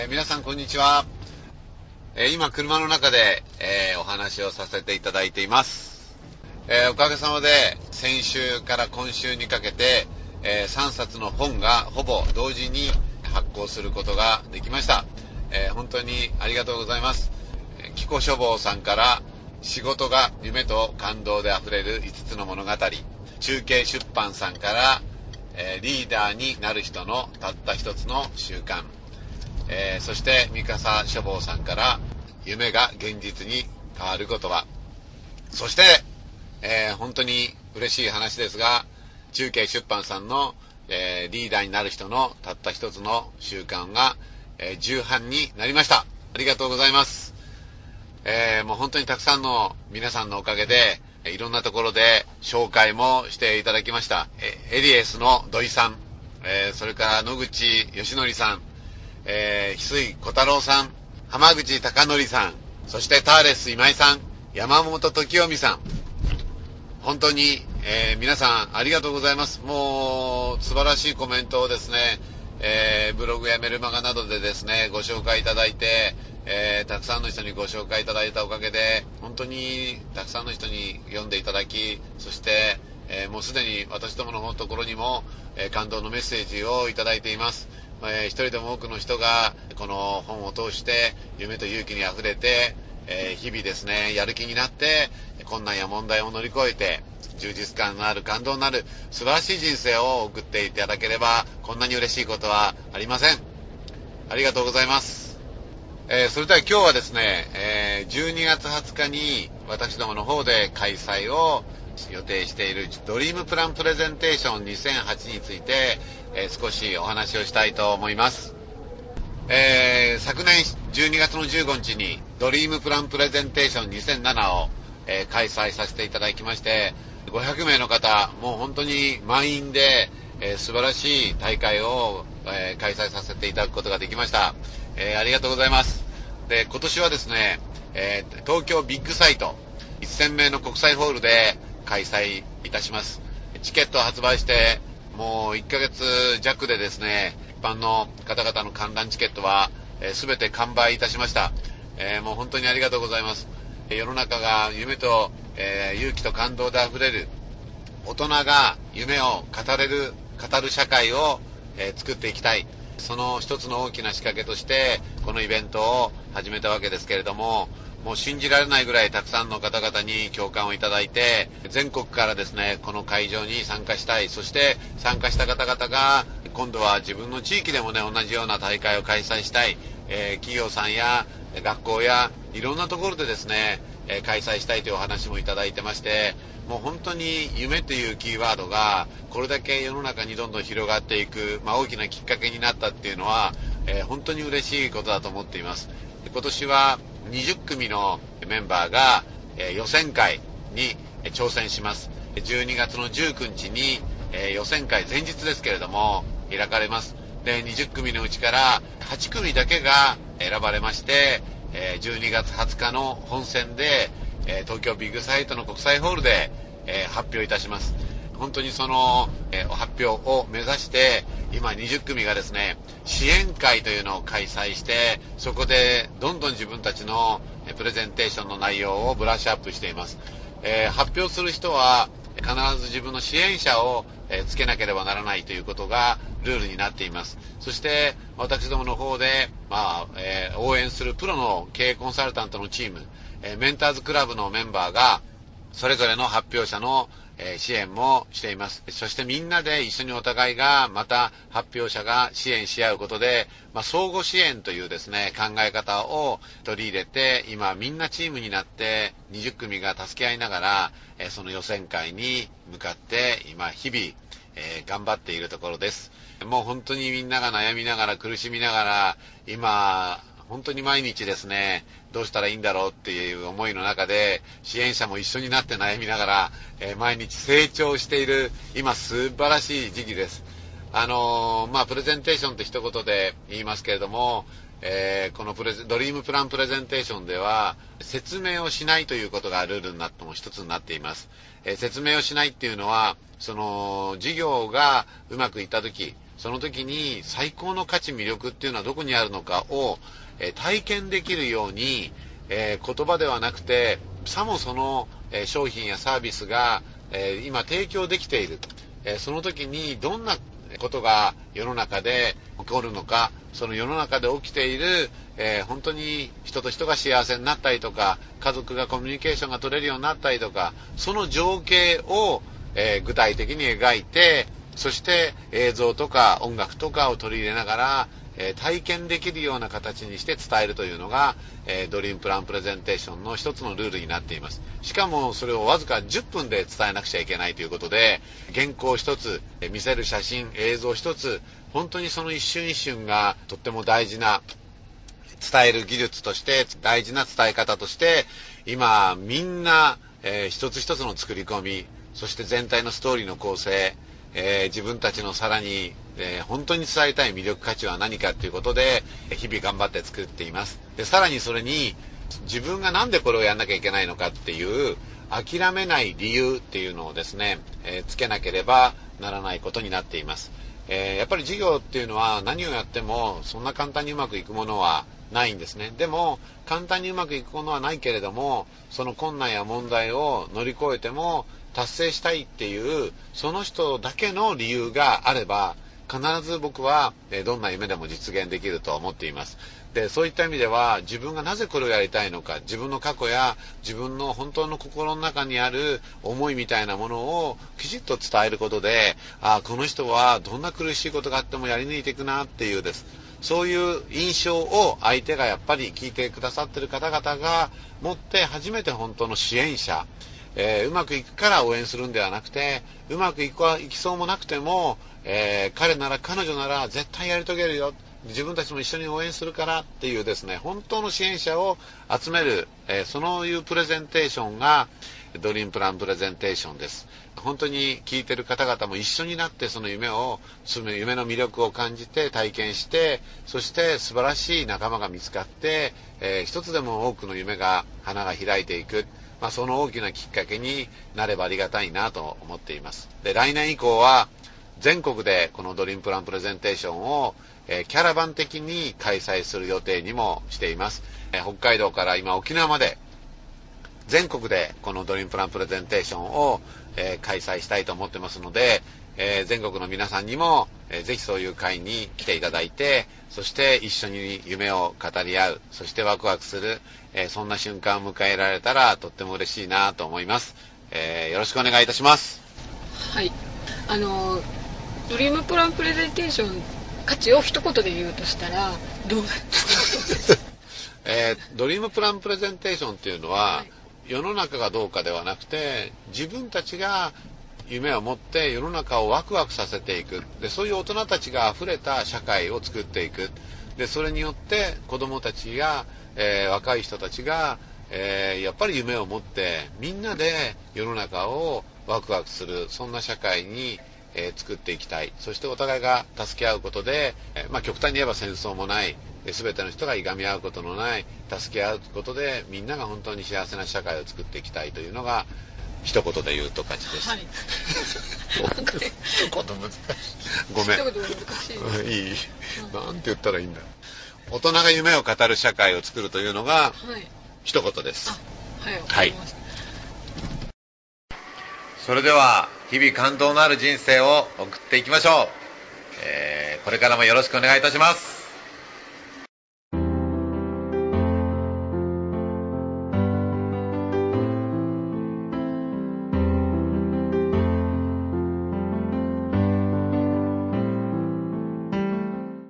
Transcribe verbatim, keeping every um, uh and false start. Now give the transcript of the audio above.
ー、皆さんこんにちは。えー、今車の中で、えー、お話をさせていただいています。えー、おかげさまで先週から今週にかけて、えー、さんさつの本がほぼ同時に発行することができました。えー、本当にありがとうございます。紀子書房さんから仕事が夢と感動であふれるいつつの物語、中継出版さんから、えー、リーダーになる人のたった一つの習慣、えー、そして三笠書房さんから夢が現実に変わることは、そして、えー、本当に嬉しい話ですが、中継出版さんの、えー、リーダーになる人のたった一つの習慣が、えー、重版になりました。ありがとうございます。えー、もう本当にたくさんの皆さんのおかげでいろんなところで紹介もしていただきました。えエリエスの土井さん、えー、それから野口義則さん、えー、翡翠小太郎さん、浜口貴則さん、そしてターレス今井さん、山本時臣さん、本当に、えー、皆さんありがとうございます。もう素晴らしいコメントをですね、えー、ブログやメルマガなどでですねご紹介いただいて、えー、たくさんの人にご紹介いただいたおかげで本当にたくさんの人に読んでいただき、そして、えー、もうすでに私どものところにも、えー、感動のメッセージをいただいています。えー、一人でも多くの人がこの本を通して夢と勇気にあふれて、えー、日々ですねやる気になって困難や問題を乗り越えて充実感のある感動のある素晴らしい人生を送っていただければこんなに嬉しいことはありません。ありがとうございます。えー、それでは今日はですね、えー、じゅうにがつはつかに私どもの方で開催を予定しているドリームプランプレゼンテーションにせんはちについて、えー、少しお話をしたいと思います。えー、昨年じゅうにがつのじゅうごにちにドリームプランプレゼンテーションにせんななを、えー、開催させていただきまして、ごひゃくめいの方、もう本当に満員で、えー、素晴らしい大会を、えー、開催させていただくことができました。えー、ありがとうございます。で、今年はですね、えー、東京ビッグサイトせんめいの国際ホールで開催いたします。チケットを発売してもういっかげつじゃくでですね、一般の方々の観覧チケットは、えー、全て完売いたしました。えー、もう本当にありがとうございます。世の中が夢と、えー、勇気と感動であふれる、大人が夢を語れる語る社会を、えー、作っていきたい、その一つの大きな仕掛けとしてこのイベントを始めたわけですけれども、もう信じられないぐらいたくさんの方々に共感をいただいて、全国からですねこの会場に参加したい、そして参加した方々が今度は自分の地域でもね同じような大会を開催したい、えー、企業さんや学校やいろんなところでですね、えー、開催したいというお話もいただいてまして、もう本当に夢というキーワードがこれだけ世の中にどんどん広がっていく、まあ、大きなきっかけになったっていうのは、えー、本当に嬉しいことだと思っています。今年はにじゅっくみのメンバーが、えー、予選会に挑戦します。じゅうにがつのじゅうくにちに、えー、予選会前日ですけれども開かれます。で、にじゅっくみのうちからはちくみだけが選ばれまして、えー、じゅうにがつはつかの本戦で、えー、東京ビッグサイトの国際ホールで、えー、発表いたします。本当にその、えー、発表を目指して今にじゅっくみがですね支援会というのを開催して、そこでどんどん自分たちのプレゼンテーションの内容をブラッシュアップしています。えー、発表する人は必ず自分の支援者を、えー、つけなければならないということがルールになっています。そして私どもの方で、まあえー、応援するプロの経営コンサルタントのチーム、えー、メンターズクラブのメンバーがそれぞれの発表者の支援もしています。そしてみんなで一緒にお互いがまた発表者が支援し合うことで、まあ、相互支援というですね考え方を取り入れて、今みんなチームになってにじゅっくみが助け合いながらその予選会に向かって今日々、えー、頑張っているところです。もう本当にみんなが悩みながら苦しみながら今本当に毎日ですねどうしたらいいんだろうっていう思いの中で支援者も一緒になって悩みながら、えー、毎日成長している今素晴らしい時期です。あのー、まあプレゼンテーションって一言で言いますけれども、えー、このプレゼドリームプランプレゼンテーションでは説明をしないということがルールになっても一つになっています。えー、説明をしないっていうのはその事業がうまくいった時、 その時に最高の価値魅力っていうのはどこにあるのかを、えー、体験できるように、えー、言葉ではなくてさもその、えー、商品やサービスが、えー、今提供できている、えー、その時にどんなことが世の中で起こるのか、その世の中で起きている、えー、本当に人と人が幸せになったりとか、家族がコミュニケーションが取れるようになったりとか、その情景を、えー、具体的に描いて、そして映像とか音楽とかを取り入れながら、えー、体験できるような形にして伝えるというのが、えー、ドリームプランプレゼンテーションの一つのルールになっています。しかもそれをわずかじゅっぷんで伝えなくちゃいけないということで、原稿一つ、えー、見せる写真、映像一つ、本当にその一瞬一瞬がとっても大事な、伝える技術として大事な伝え方として、今みんな、えー、一つ一つの作り込み、そして全体のストーリーの構成、えー、自分たちのさらに、えー、本当に伝えたい魅力価値は何かということで日々頑張って作っています。でさらにそれに自分がなんでこれをやんなきゃいけないのかっていう諦めない理由っていうのをですね、えー、つけなければならないことになっています。えー、やっぱり事業っていうのは何をやってもそんな簡単にうまくいくものはないんですね。でも簡単にうまくいくものはないけれども、その困難や問題を乗り越えても達成したいっていうその人だけの理由があれば、必ず僕はどんな夢でも実現できると思っています。でそういった意味では自分がなぜこれをやりたいのか、自分の過去や自分の本当の心の中にある思いみたいなものをきちっと伝えることで、あこの人はどんな苦しいことがあってもやり抜いていくなっていうです、そういう印象を相手がやっぱり聞いてくださっている方々が持って初めて本当の支援者、えー、うまくいくから応援するんではなくて、うまくいくはいきそうもなくても、えー、彼なら彼女なら絶対やり遂げるよ、自分たちも一緒に応援するからっていうですね、本当の支援者を集める、えー、そういうプレゼンテーションがドリームプランプレゼンテーションです。本当に聞いてる方々も一緒になってその夢を、その夢の魅力を感じて体験して、そして素晴らしい仲間が見つかって、えー、一つでも多くの夢が花が開いていく、まあ、その大きなきっかけになればありがたいなと思っています。で来年以降は全国でこのドリームプランプレゼンテーションを、えー、キャラバン的に開催する予定にもしています。えー、北海道から今沖縄まで全国でこのドリームプランプレゼンテーションを、えー、開催したいと思ってますので、えー、全国の皆さんにも、えー、ぜひそういう会に来ていただいて、そして一緒に夢を語り合う、そしてワクワクする、えー、そんな瞬間を迎えられたらとっても嬉しいなと思います。えー、よろしくお願いいたします。 はい、あのドリームプランプレゼンテーション価値を一言で言うとしたらどうえー、ドリームプランプレゼンテーションっていうのは、はい、世の中がどうかではなくて、自分たちが夢を持って世の中をワクワクさせていく。で、そういう大人たちが溢れた社会を作っていく。で、それによって子供たちや、えー、若い人たちが、えー、やっぱり夢を持ってみんなで世の中をワクワクする、そんな社会に、えー、作っていきたい。そしてお互いが助け合うことで、えーまあ、極端に言えば戦争もない、全ての人がいがみ合うことのない、助け合うことでみんなが本当に幸せな社会を作っていきたいというのが一言で言うと価値です。はい。一言難しい。ごめん。一言難しい。いい。なんて言ったらいいんだ。大人が夢を語る社会を作るというのが一言です。 はい。はい。わかりました。 それでは日々感動のある人生を送っていきましょう。えー、これからもよろしくお願いいたします。